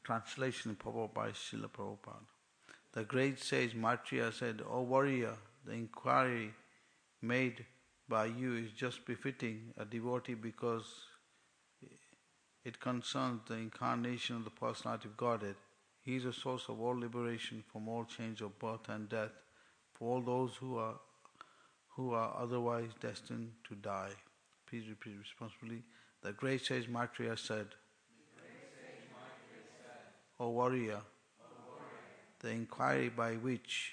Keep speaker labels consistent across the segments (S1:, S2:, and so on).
S1: Translation Prabhupada by Srila Prabhupada. The great sage Maitreya said, "O warrior, the inquiry made by you is just befitting a devotee because it concerns the incarnation of the personality of Godhead. He is a source of all liberation from all change of birth and death for all those who are otherwise destined to die." Please repeat responsibly. The great sage Maitreya said, "O warrior, the inquiry by which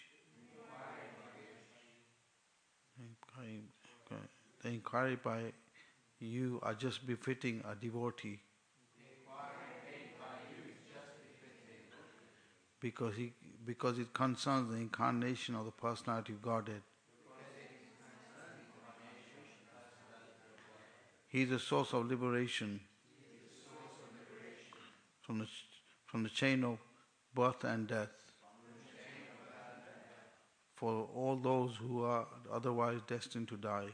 S1: the inquiry by you are just befitting a devotee because it concerns the incarnation of the personality of Godhead. He is the source of liberation from the chain of birth and death for all those who are otherwise destined to die."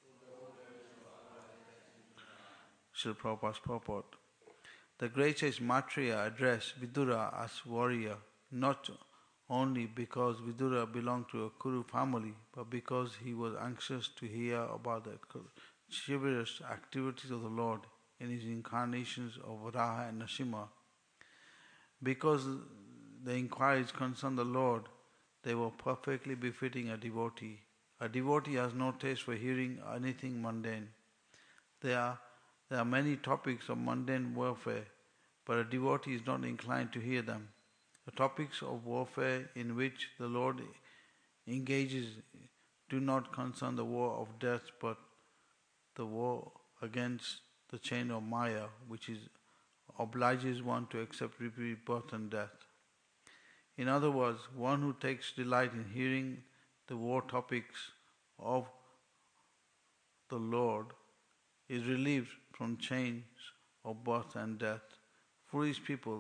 S1: Srila Prabhupada's purport. The great sage Maitreya addressed Vidura as warrior, not only because Vidura belonged to a Kuru family, but because he was anxious to hear about the chivalrous activities of the Lord in his incarnations of Varaha and Narasimha. Because the inquiries concerned the Lord, they were perfectly befitting a devotee. A devotee has no taste for hearing anything mundane. There are many topics of mundane warfare, but a devotee is not inclined to hear them. The topics of warfare in which the Lord engages do not concern the war of death, but the war against the chain of Maya, which obliges one to accept repeated birth and death. In other words, one who takes delight in hearing the war topics of the Lord is relieved from chains of birth and death. Foolish people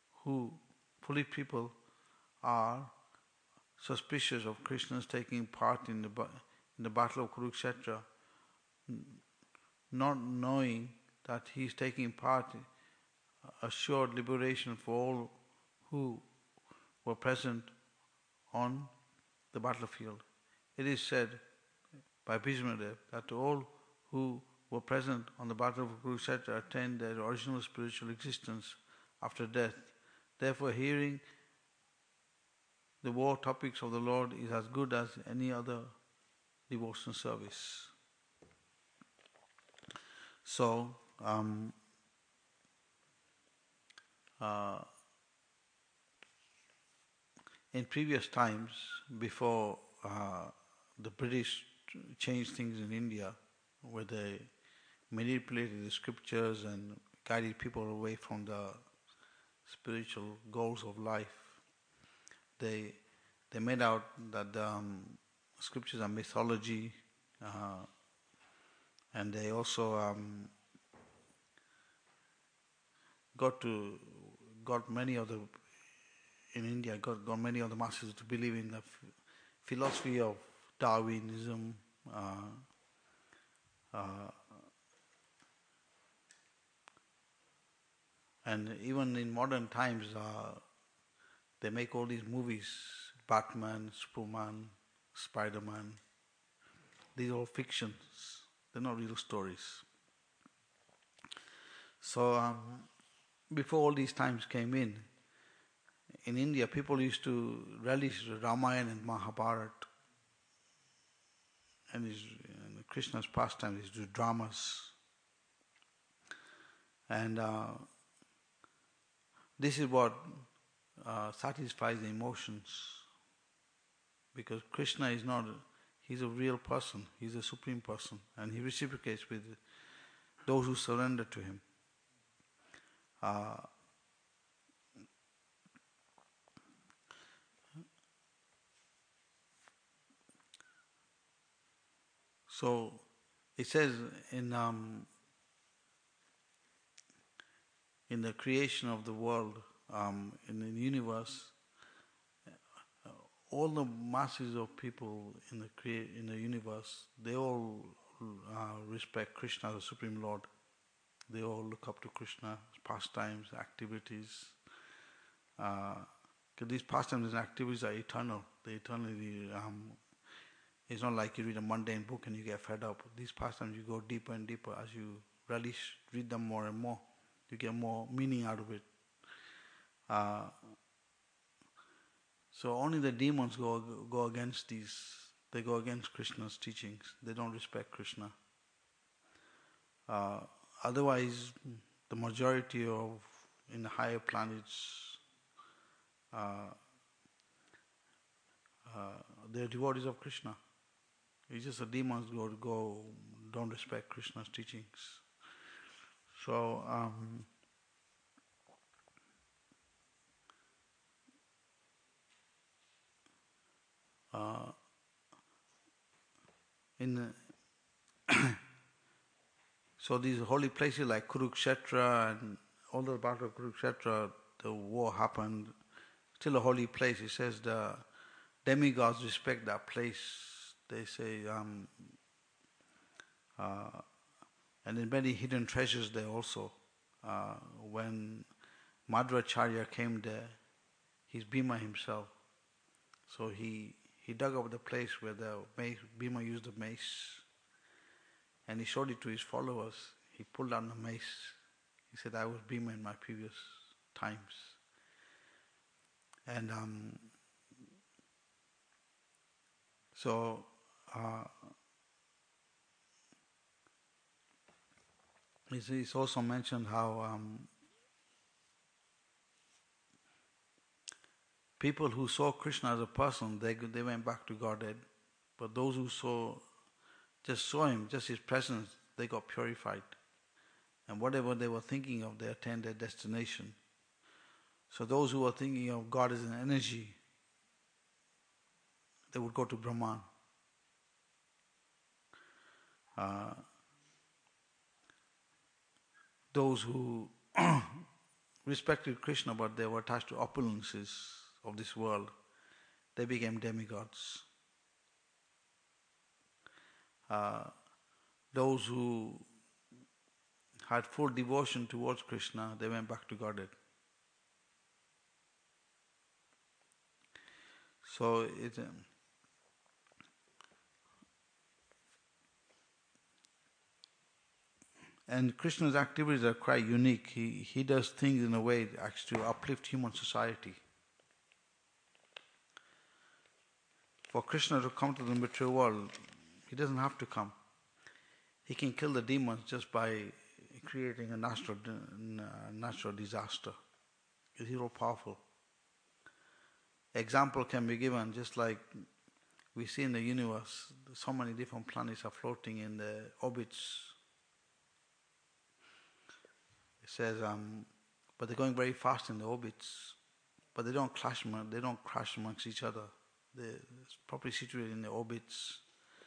S1: are suspicious of Krishna's taking part in the battle of Kurukshetra, not knowing that he is taking part in assured liberation for all who were present on the battlefield. It is said by Bhishmadev that all who were present on the battle of Kurukshetra attained their original spiritual existence after death. Therefore, hearing the war topics of the Lord is as good as any other devotional service. So, in previous times, before the British changed things in India, where they manipulated the scriptures and guided people away from the spiritual goals of life, they made out that the scriptures are mythology, and they also got many of the masses to believe in the philosophy of Darwinism, and even in modern times, they make all these movies: Batman, Superman, Spider-Man. These are all fictions; they're not real stories. So, before all these times came in India, people used to relish Ramayana and Mahabharata, and Krishna's pastimes, used to do dramas. And this is what satisfies the emotions, because Krishna is not, he's a real person, he's a supreme person, and he reciprocates with those who surrender to him. So it says in the creation of the world, in the universe, all the masses of people in the universe, they all respect Krishna as the Supreme Lord. They all look up to Krishna's pastimes, activities. Because these pastimes and activities are eternal. They eternally. It's not like you read a mundane book and you get fed up. These pastimes you go deeper and deeper as you read them more and more. You get more meaning out of it. So only the demons go against these. They go against Krishna's teachings. They don't respect Krishna. Otherwise, the majority of in the higher planets, they're devotees of Krishna. It's just the demons don't respect Krishna's teachings. So so these holy places like Kurukshetra and all the Battle of Kurukshetra, the war happened. Still a holy place. It says the demigods respect that place. They say, and in many hidden treasures there also. When Madhvacharya came there, he's Bhima himself. So he dug up the place where the Bhima used the mace, and he showed it to his followers. He pulled down the mace. He said, I was Bhima in my previous times. And so it's also mentioned how people who saw Krishna as a person, they went back to Godhead. But those who just saw him, just his presence, they got purified. And whatever they were thinking of, they attained their destination. So those who were thinking of God as an energy, they would go to Brahman. Those who respected Krishna but they were attached to opulences of this world, they became demigods. Those who had full devotion towards Krishna, they went back to Godhead. So and Krishna's activities are quite unique. He does things in a way actually to uplift human society. For Krishna to come to the material world, he doesn't have to come. He can kill the demons just by creating a natural disaster. He's all powerful. Example can be given, just like we see in the universe, so many different planets are floating in the orbits. It says, but they're going very fast in the orbits, but they don't crash amongst each other. They're properly situated in the orbits.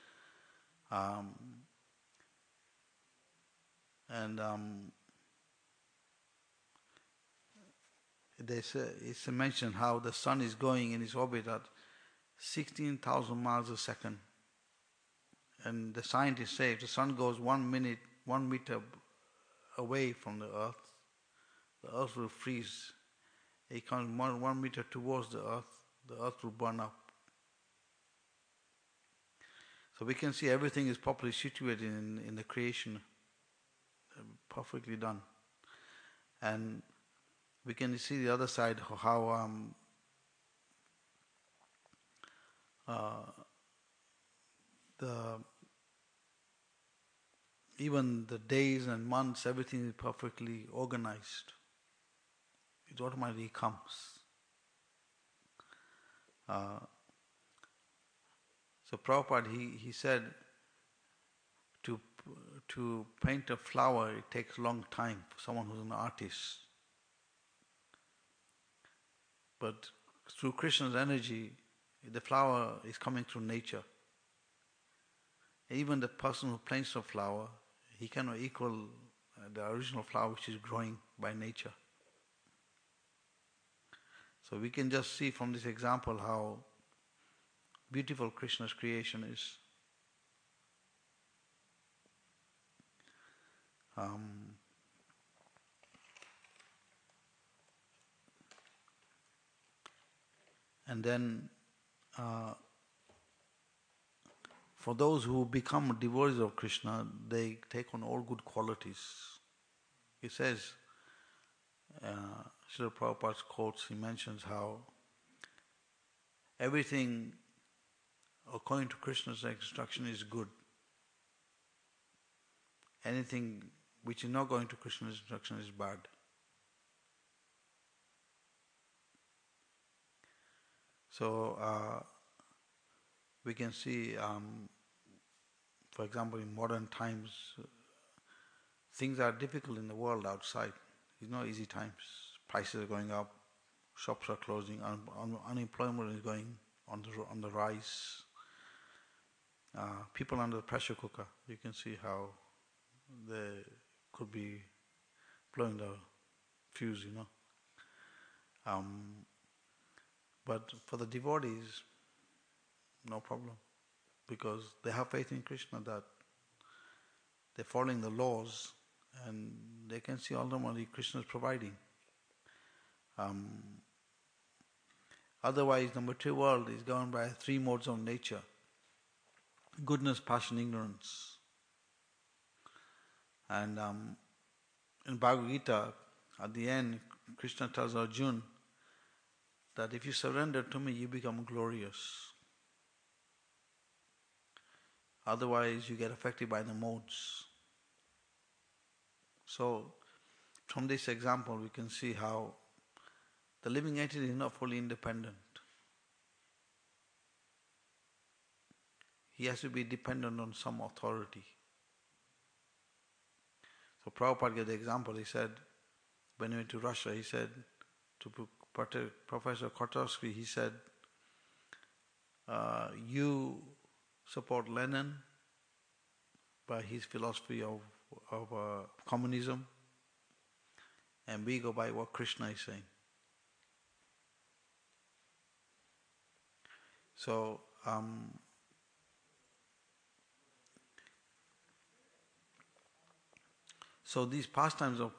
S1: It's mentioned how the sun is going in its orbit at 16,000 miles a second. And the scientists say if the sun goes 1 meter away from the earth will freeze. It comes 1 meter towards the earth will burn up. So we can see everything is properly situated in the creation, perfectly done. And we can see the other side, how even the days and months, everything is perfectly organized. It automatically comes. So Prabhupada, he said, to paint a flower, it takes a long time for someone who's an artist. But through Krishna's energy, the flower is coming through nature. Even the person who paints a flower, he cannot equal the original flower which is growing by nature. So we can just see from this example how beautiful Krishna's creation is. And then for those who become devotees of Krishna, they take on all good qualities. He says, Srila Prabhupada quotes, he mentions how everything according to Krishna's instruction is good. Anything which is not going to Krishna's instruction is bad. So we can see, for example, in modern times, things are difficult in the world outside. It's not easy times. Prices are going up, shops are closing, unemployment is going on the rise. People under the pressure cooker, you can see how they could be blowing the fuse, But for the devotees, no problem, because they have faith in Krishna that they're following the laws and they can see ultimately Krishna is providing. Otherwise, the material world is governed by three modes of nature: goodness, passion, ignorance. And in Bhagavad Gita, at the end, Krishna tells Arjuna that if you surrender to me, you become glorious. Otherwise, you get affected by the modes. So, from this example, we can see how the living entity is not fully independent. He has to be dependent on some authority. So Prabhupada gave the example, he said, when he went to Russia, he said to Professor Kotovsky, he said, you support Lenin by his philosophy of communism, and we go by what Krishna is saying. So, so these pastimes of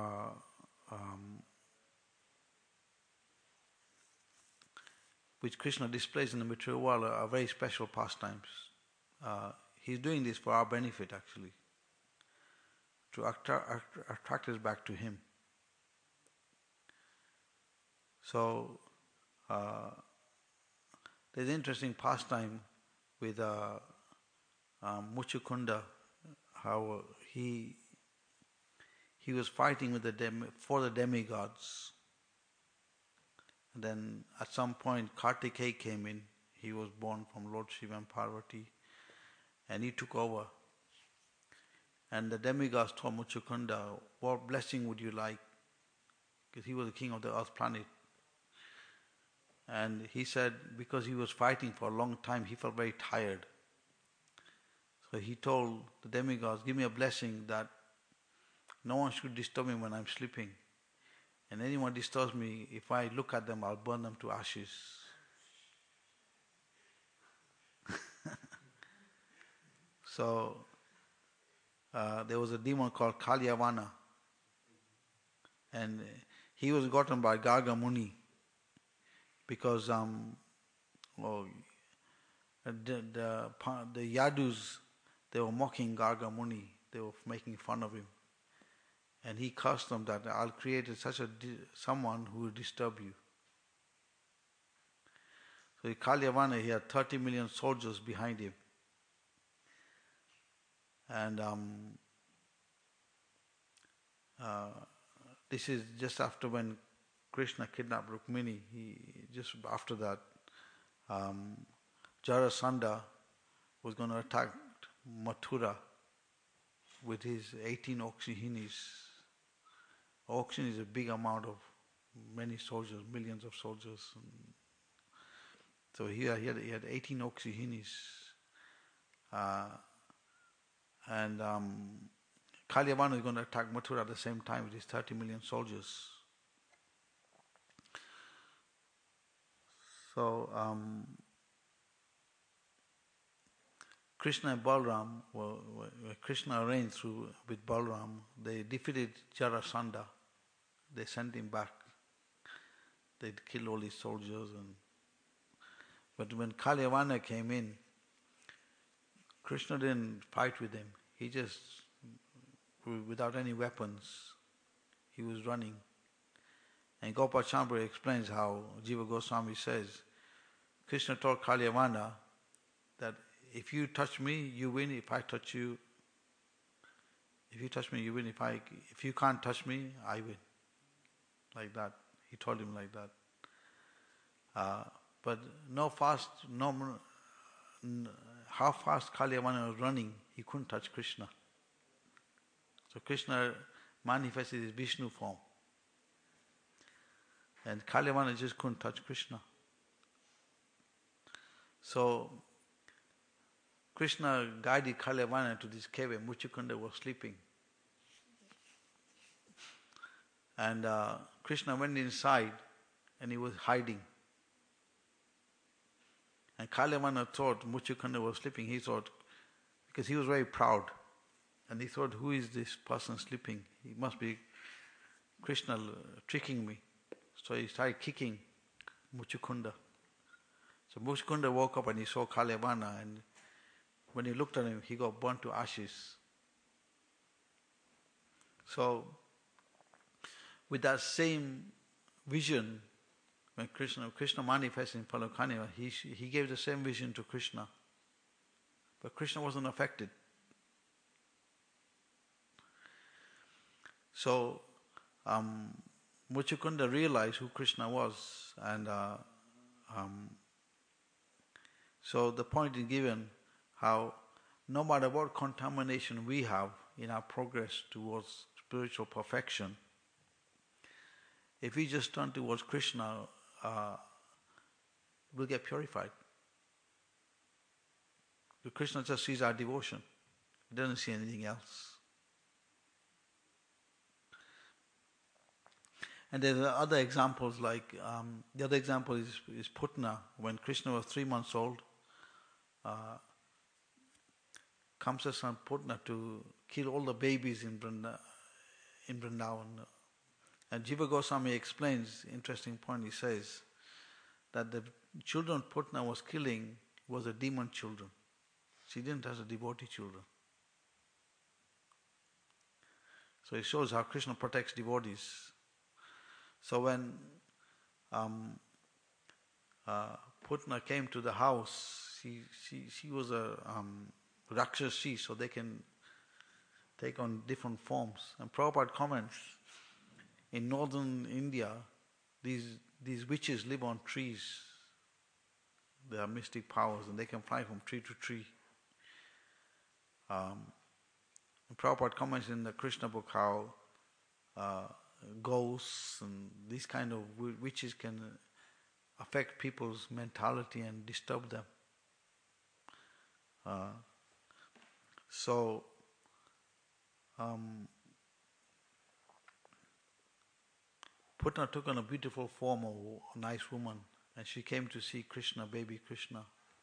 S1: which Krishna displays in the material world are very special pastimes. He's doing this for our benefit, actually, to attract us back to Him. So, there's an interesting pastime with Muchukunda, how he was fighting with for the demigods. And then at some point Kartikeya came in. He was born from Lord Shiva and Parvati, and he took over. And the demigods told Muchukunda, what blessing would you like? Because he was the king of the earth planet. And he said, because he was fighting for a long time, he felt very tired. So he told the demigods, give me a blessing that no one should disturb me when I'm sleeping. And anyone disturbs me, if I look at them, I'll burn them to ashes. So, there was a demon called Kalyavana. And he was gotten by Garga Muni. Because the Yadus, they were mocking Garga Muni. They were making fun of him. And he cursed them that I'll create someone who will disturb you. So Kalyavana, he had 30 million soldiers behind him. And this is just after when Krishna kidnapped Rukmini. Just after that, Jarasandha was going to attack Mathura with his 18 Okshihinis. Okshin is a big amount of many soldiers, millions of soldiers. So he had 18 Okshihinis. And Kalyavana is going to attack Mathura at the same time with his 30 million soldiers. So Krishna and Balram, Krishna arranged with Balram, they defeated Jarasandha. They sent him back. They killed all his soldiers, and But when Kalyavana came in, Krishna didn't fight with him. He just, without any weapons, he was running. And Gopal Chambra explains how Jiva Goswami says, Krishna told Kalyavana that if you touch me, you win. If I touch you, if you touch me, you win. If you can't touch me, I win. Like that. He told him like that. But how fast Kalyavana was running, he couldn't touch Krishna. So Krishna manifested his Vishnu form. And Kalyavana just couldn't touch Krishna. So Krishna guided Kalyavana to this cave and Muchukunda was sleeping. And Krishna went inside and he was hiding. And Kalyavana thought Muchukunda was sleeping. He thought, because he was very proud, and he thought, who is this person sleeping? He must be Krishna tricking me. So he started kicking Muchukunda. So Muchukunda woke up and he saw Kalyavana, and when he looked at him, he got burnt to ashes. So, with that same vision, when Krishna manifested in Palokaniva, he gave the same vision to Krishna. But Krishna wasn't affected. So, Muchukunda realized who Krishna was, and so the point is given how no matter what contamination we have in our progress towards spiritual perfection, if we just turn towards Krishna, we'll get purified. Because Krishna just sees our devotion. He doesn't see anything else. And there are other examples, like the other example is Putna. When Krishna was 3 months old, Kamsa's son Putna to kill all the babies in Vrindavan. And Jiva Goswami explains, interesting point, he says that the children Putna was killing was the demon children. She didn't have the devotee children. So it shows how Krishna protects devotees. So when Putna came to the house, she was a Rakshasi, so they can take on different forms. And Prabhupada comments, in northern India, these witches live on trees. They are mystic powers and they can fly from tree to tree. And Prabhupada comments in the Krishna book how ghosts and these kind of witches can affect people's mentality and disturb them. So Putna took on a beautiful form of a nice woman, and she came to see Krishna, baby Krishna.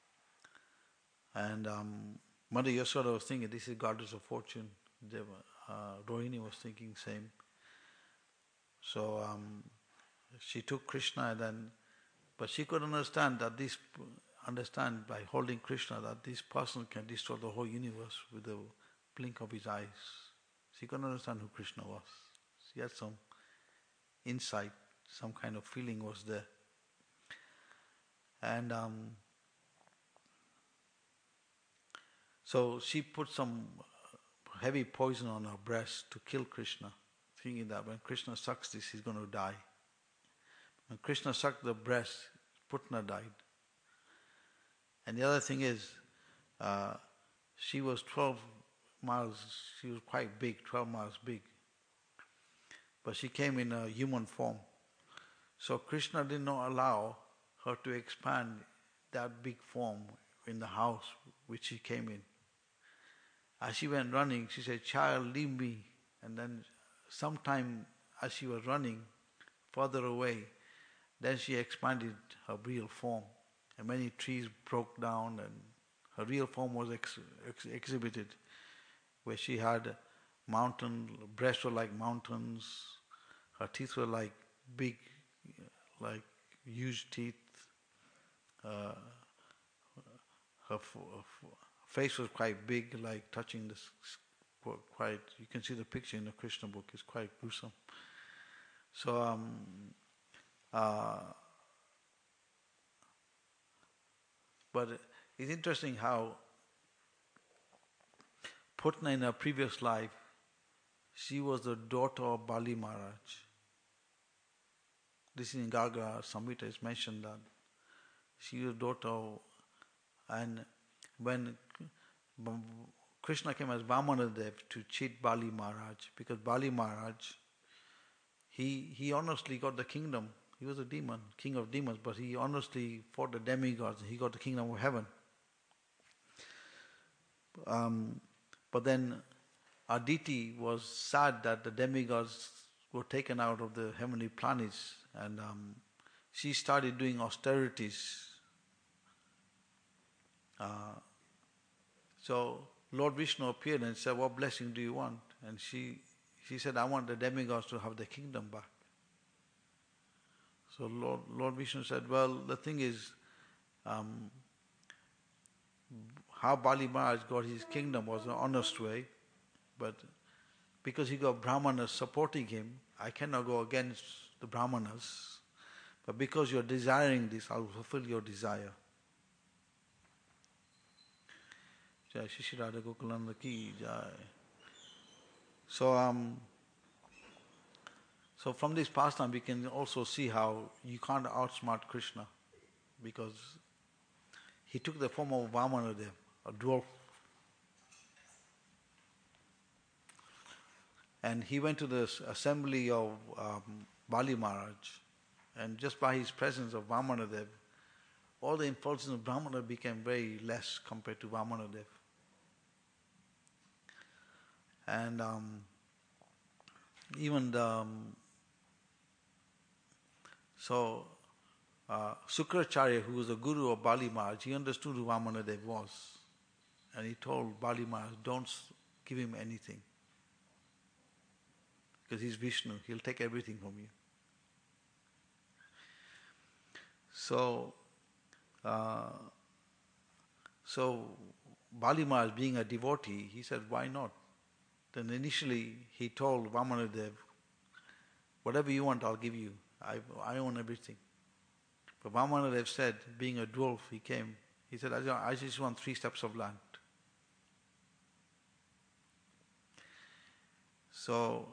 S1: And Mother Yasoda was thinking, this is goddess of fortune. Rohini was thinking same. So she took Krishna, but she could understand by holding Krishna that this person can destroy the whole universe with the blink of his eyes. She couldn't understand who Krishna was. She had some insight, some kind of feeling was there. And so she put some heavy poison on her breast to kill Krishna, thinking that when Krishna sucks this, he's going to die. When Krishna sucked the breast, Putna died. And the other thing is, she was 12 miles, she was quite big, 12 miles big. But she came in a human form. So Krishna did not allow her to expand that big form in the house which she came in. As she went running, she said, "Child, leave me." And then sometime as she was running further away, then she expanded her real form. And many trees broke down and her real form was exhibited, where she had breasts were like mountains, her teeth were like big, like huge teeth, face was quite big, like touching this. Quite, you can see the picture in the Krishna book. It's quite gruesome. So, but it's interesting how Putna in her previous life, she was the daughter of Bali Maharaj. This in Gagra Samhita is mentioned that she was daughter of, and when Krishna came as Vamanadev to cheat Bali Maharaj, because Bali Maharaj, he honestly got the kingdom. He was a demon, king of demons, but he honestly fought the demigods. He got the kingdom of heaven. But then Aditi was sad that the demigods were taken out of the heavenly planets, and she started doing austerities. So Lord Vishnu appeared and said, "What blessing do you want?" And she said, "I want the demigods to have the kingdom back." So Lord Vishnu said, "Well, the thing is, how Bali Maharaj got his kingdom was an honest way, but because he got Brahmanas supporting him, I cannot go against the Brahmanas. But because you're desiring this, I'll fulfill your desire." Jai Shri Radha Gokulananda ki jai. So from this pastime we can also see how you can't outsmart Krishna, because he took the form of Vamanadev, a dwarf. And he went to the assembly of Bali Maharaj, and just by his presence of Vamanadev, all the impulses of Brahmana became very less compared to Vamanadev. And even the Sukracharya, who was the guru of Bali Maharaj, he understood who Vamanadev was, and he told Bali Maharaj, "Don't give him anything, because he's Vishnu, he'll take everything from you." So Bali Maharaj, being a devotee, he said, "Why not?" Then initially he told Vamanadev, "Whatever you want, I'll give you. I own everything." But Vamanadev said, being a dwarf, he came. He said, "I just want 3 steps of land." So,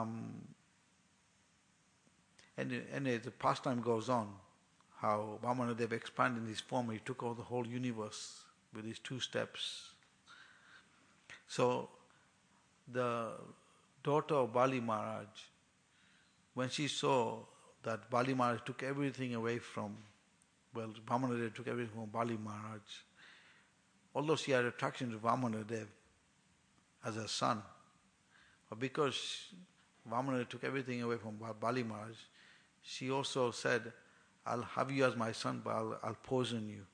S1: anyway, the pastime goes on, how Vamanadev expanded his form. He took over the whole universe with his 2 steps. So, the daughter of Bali Maharaj, when she saw that Bali Maharaj took everything away from, Vamanadev took everything from Bali Maharaj, although she had attraction to Vamanadev as her son, but because Vamanadev took everything away from Bali Maharaj, she also said, "I'll have you as my son, but I'll poison you."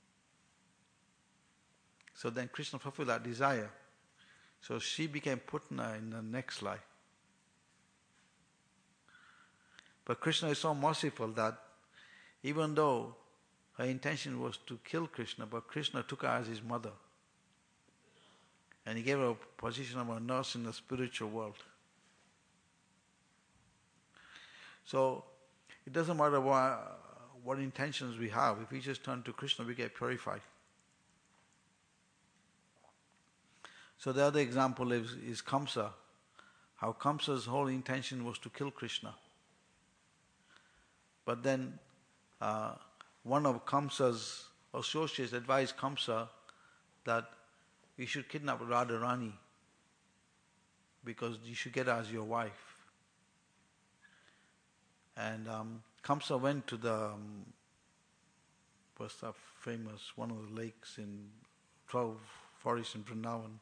S1: So then Krishna fulfilled that desire. So she became Putna in the next life. But Krishna is so merciful that even though her intention was to kill Krishna, but Krishna took her as his mother. And he gave her a position of a nurse in the spiritual world. So it doesn't matter what intentions we have. If we just turn to Krishna, we get purified. So the other example is Kamsa. How Kamsa's whole intention was to kill Krishna. But then one of Kamsa's associates advised Kamsa that you should kidnap Radharani because you should get her as your wife. And Kamsa went to the what's that famous, one of the lakes in 12 forests in Vrindavan.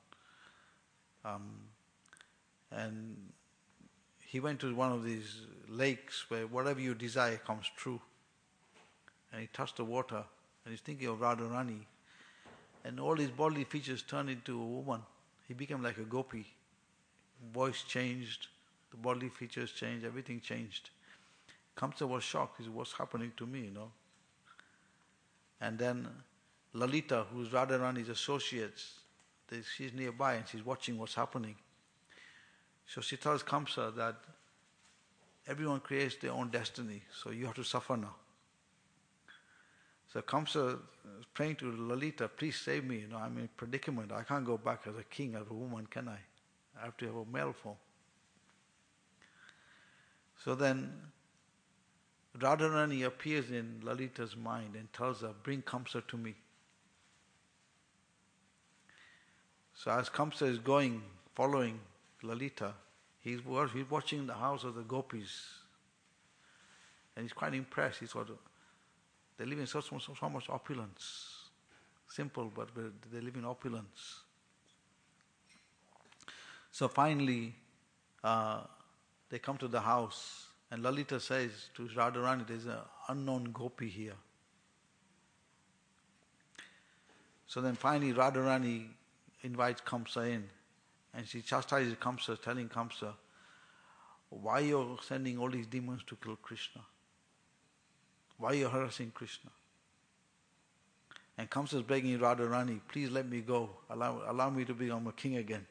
S1: And he went to one of these lakes where whatever you desire comes true. And he touched the water and he's thinking of Radharani. And all his bodily features turned into a woman. He became like a gopi. Voice changed, the bodily features changed, everything changed. Kamsa was shocked. He said, "What's happening to me, And then Lalita, who's Radharani's associate, she's nearby and she's watching what's happening. So she tells Kamsa that everyone creates their own destiny, so you have to suffer now. So Kamsa is praying to Lalita, please save me, I'm in a predicament. I can't go back as a king, as a woman, can I? I have to have a male form. So then Radharani appears in Lalita's mind and tells her, bring Kamsa to me. So as Kamsa is going, following Lalita, he's watching the house of the gopis. And he's quite impressed. He thought, they live in so much opulence. Simple, but they live in opulence. So finally, they come to the house, and Lalita says to Radharani, there's an unknown gopi here. So then finally Radharani invites Kamsa in, and she chastises Kamsa, telling Kamsa, why you're sending all these demons to kill Krishna? Why you're harassing Krishna? And Kamsa is begging Radharani, please let me go. Allow me to become a king again.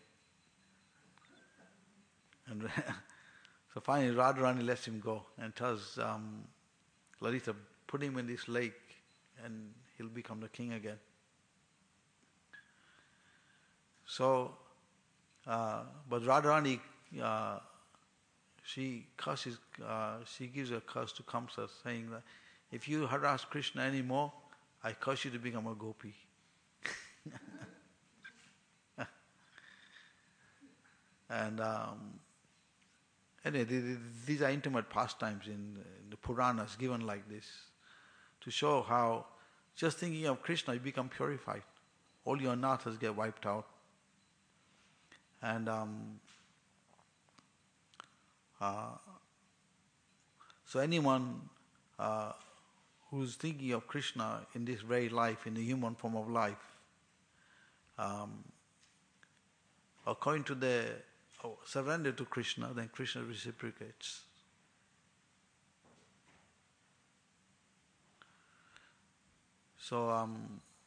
S1: And so finally Radharani lets him go and tells Lalita, put him in this lake and he'll become the king again. So, but Radharani, she gives a curse to Kamsa, saying that if you harass Krishna anymore, I curse you to become a gopi. And anyway, these are intimate pastimes in the Puranas given like this, to show how just thinking of Krishna, you become purified. All your anathas get wiped out. And so anyone who's thinking of Krishna in this very life, in the human form of life, according to their surrender to Krishna, then Krishna reciprocates. So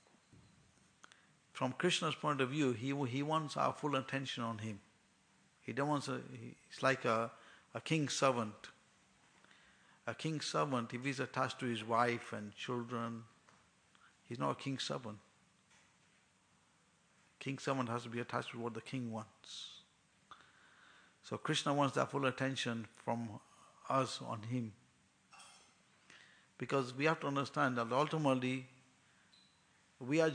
S1: from Krishna's point of view, he wants our full attention on him. He don't want it's like a king's servant. A king's servant, if he's attached to his wife and children, he's not a king's servant. King's servant has to be attached to what the king wants. So Krishna wants that full attention from us on him. Because we have to understand that ultimately we are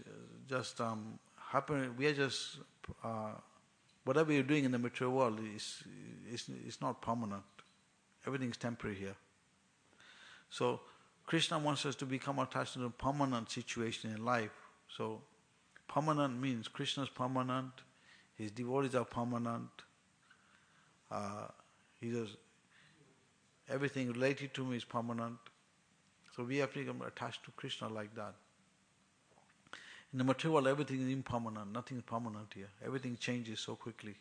S1: whatever you're doing in the material world is not permanent. Everything is temporary here. So Krishna wants us to become attached to a permanent situation in life. So permanent means Krishna is permanent, his devotees are permanent, everything related to him is permanent. So we have to become attached to Krishna like that. In the material world, everything is impermanent, nothing is permanent here. Everything changes so quickly.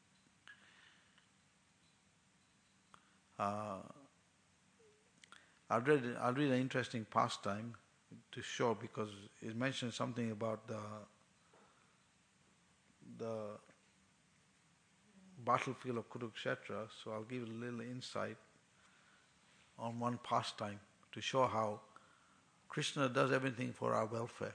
S1: I'll read an interesting pastime to show, because it mentions something about the battlefield of Kurukshetra, so I'll give a little insight on one pastime to show how Krishna does everything for our welfare.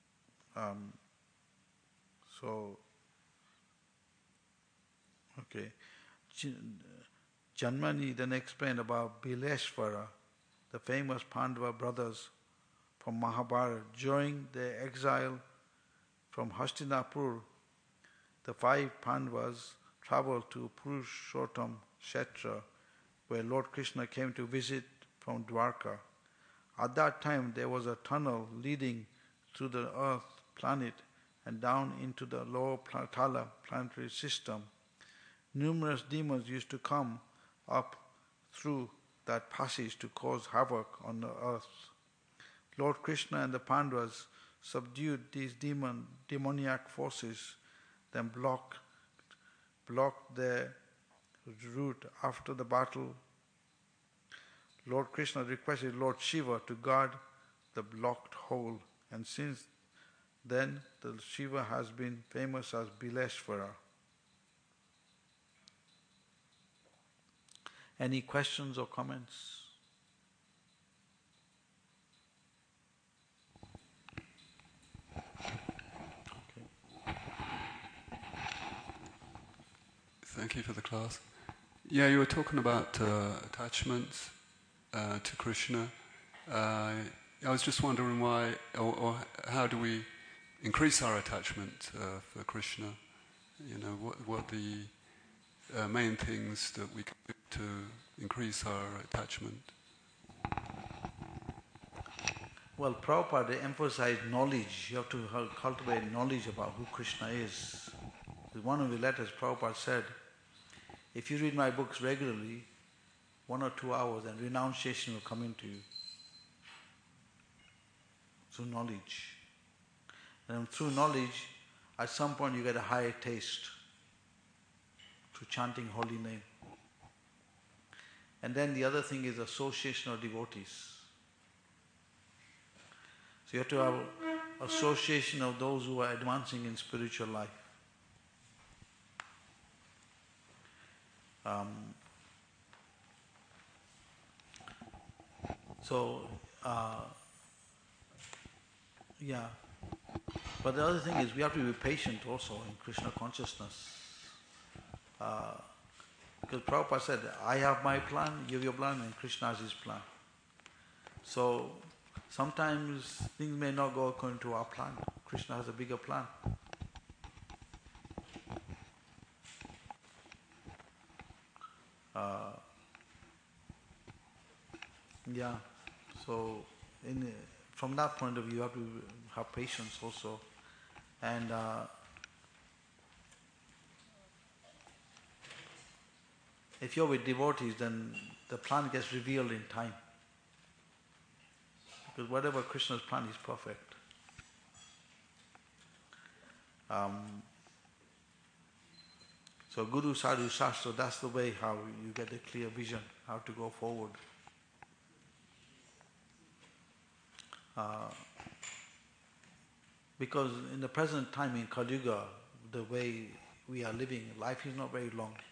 S1: Janmani then explained about Bileshwara, the famous Pandava brothers from Mahabharata. During their exile from Hastinapur, the 5 Pandavas traveled to Purushottam Kshetra, where Lord Krishna came to visit from Dwarka. At that time there was a tunnel leading through the earth planet and down into the lower Tala planetary system. Numerous demons used to come up through that passage to cause havoc on the earth. Lord Krishna and the Pandavas subdued these demoniac forces, then blocked their route. After the battle, Lord Krishna requested Lord Shiva to guard the blocked hole And since then, the Shiva has been famous as Bileshwara. Any questions or comments?
S2: Thank you for the class. Yeah, you were talking about attachments to Krishna. I was just wondering why, or how do we increase our attachment for Krishna? You know, what the main things that we can do to increase our attachment?
S1: Well, Prabhupada emphasized knowledge. You have to cultivate knowledge about who Krishna is. In one of the letters, Prabhupada said, if you read my books regularly, 1 or 2 hours, and renunciation will come into you through knowledge. And through knowledge, at some point you get a higher taste through chanting holy name. And then the other thing is association of devotees. So you have to have association of those who are advancing in spiritual life. Yeah. But the other thing is we have to be patient also in Krishna consciousness. Because Prabhupada said, I have my plan, you have your plan, and Krishna has his plan. So sometimes things may not go according to our plan. Krishna has a bigger plan. Yeah. So from that point of view, you have to have patience also. And if you're with devotees, then the plan gets revealed in time. Because whatever Krishna's plan is perfect. So Guru, Sadhu, Shastra, that's the way how you get a clear vision, how to go forward. Because in the present time in Kali Yuga, the way we are living, life is not very long.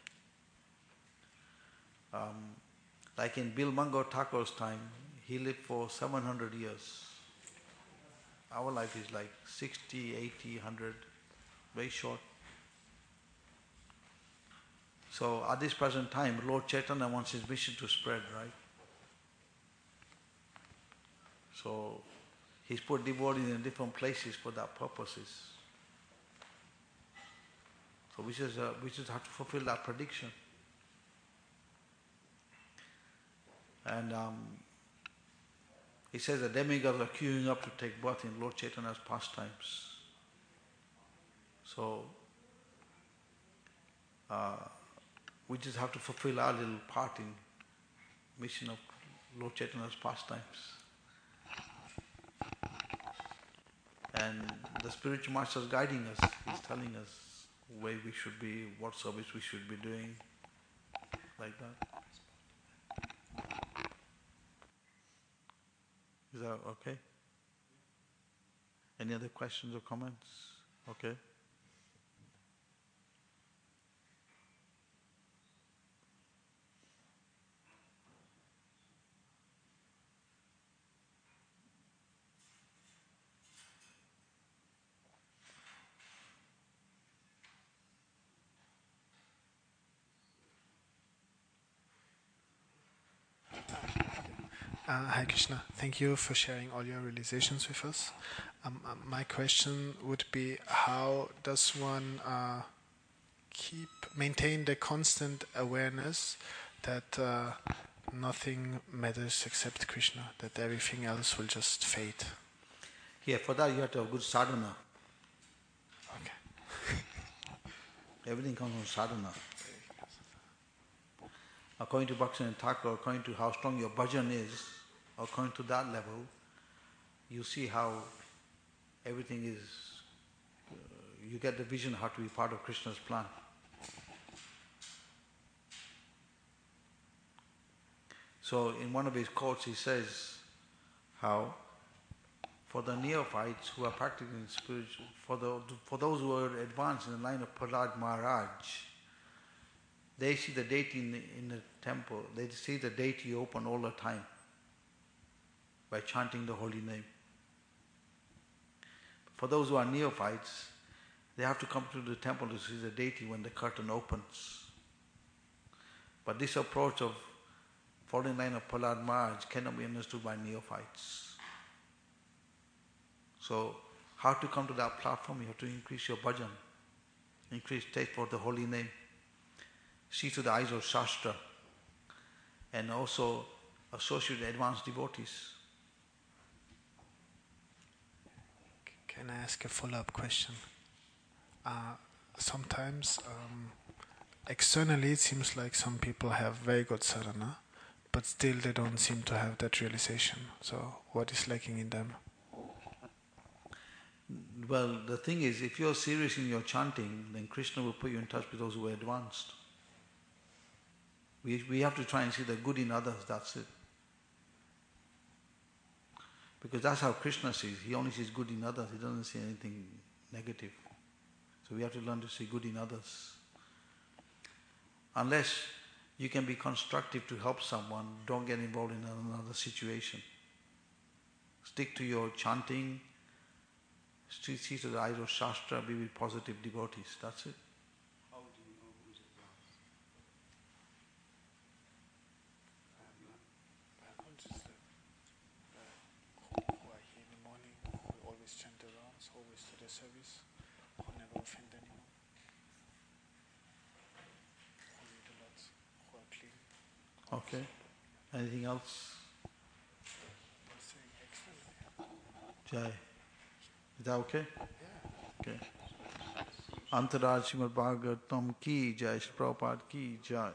S1: Like in Bilmango Thakur's time, he lived for 700 years. Our life is like 60, 80, 100, very short. So at this present time, Lord Chaitanya wants his mission to spread, right? So he's put devotees in different places for that purposes. So we just have to fulfill that prediction. And he says the demigods are queuing up to take birth in Lord Chaitanya's pastimes. So we just have to fulfill our little part in mission of Lord Chaitanya's pastimes. And the spiritual master is guiding us. He's telling us where we should be, what service we should be doing, like that. Is that okay? Any other questions or comments? Okay.
S3: Hi Krishna, thank you for sharing all your realizations with us. My question would be, how does one maintain the constant awareness that nothing matters except Krishna, that everything else will just fade?
S1: Yeah, for that you have to have good sadhana.
S3: Okay.
S1: Everything comes from sadhana. According to Bhaktivinoda Thakur, according to how strong your bhajan is, according to that level, you see how everything is, you get the vision how to be part of Krishna's plan. So in one of his quotes he says how for the neophytes who are practicing spiritual, for those who are advanced in the line of Prahlad Maharaj, they see the deity in the temple, they see the deity open all the time by chanting the holy name. For those who are neophytes, they have to come to the temple to see the deity when the curtain opens. But this approach of following line of Prahlad Maharaj cannot be understood by neophytes. So, how to come to that platform? You have to increase your bhajan, increase taste for the holy name, see through the eyes of Shastra, and also associate with advanced devotees.
S3: Can I ask a follow-up question? Sometimes, externally it seems like some people have very good sadhana, but still they don't seem to have that realization. So, what is lacking in them?
S1: Well, the thing is, if you're serious in your chanting, then Krishna will put you in touch with those who are advanced. We have to try and see the good in others, that's it. Because that's how Krishna sees. He only sees good in others, he doesn't see anything negative. So we have to learn to see good in others. Unless you can be constructive to help someone, don't get involved in another situation. Stick to your chanting, see to the eyes of Shastra, be with positive devotees, that's it.
S2: How do you know who's advanced?
S3: Who are here in the morning, who always chant the rounds, always to the service, who never offend anyone, who read a lot, who are clean.
S1: Okay. Anything else?
S3: I'm saying externally.
S1: Jai. Is that okay?
S3: Yeah.
S1: Okay. Antaraj Srimad Bhagavatam ki jai, Sri Prabhupada ki jai.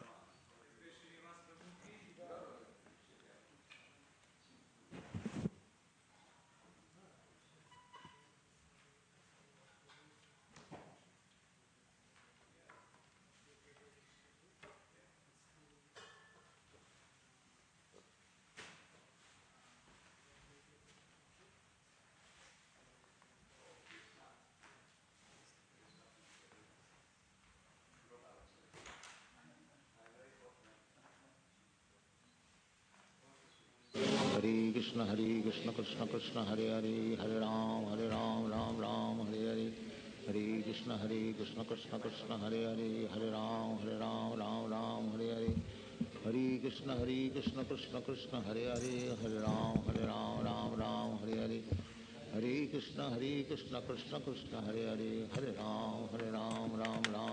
S4: Hare Krishna, Krishna Krishna, Hare Hare, Hare Ram, Ram Ram, Hare Hare. Hare Krishna, Krishna Krishna, Hare Hare, Hare Ram, Ram Hare Hare. Hare Krishna, Krishna Krishna, Hare Hare, Hare Ram, Ram Hare Hare. Hare Krishna, Krishna Krishna, Hare Hare, Hare Ram, Ram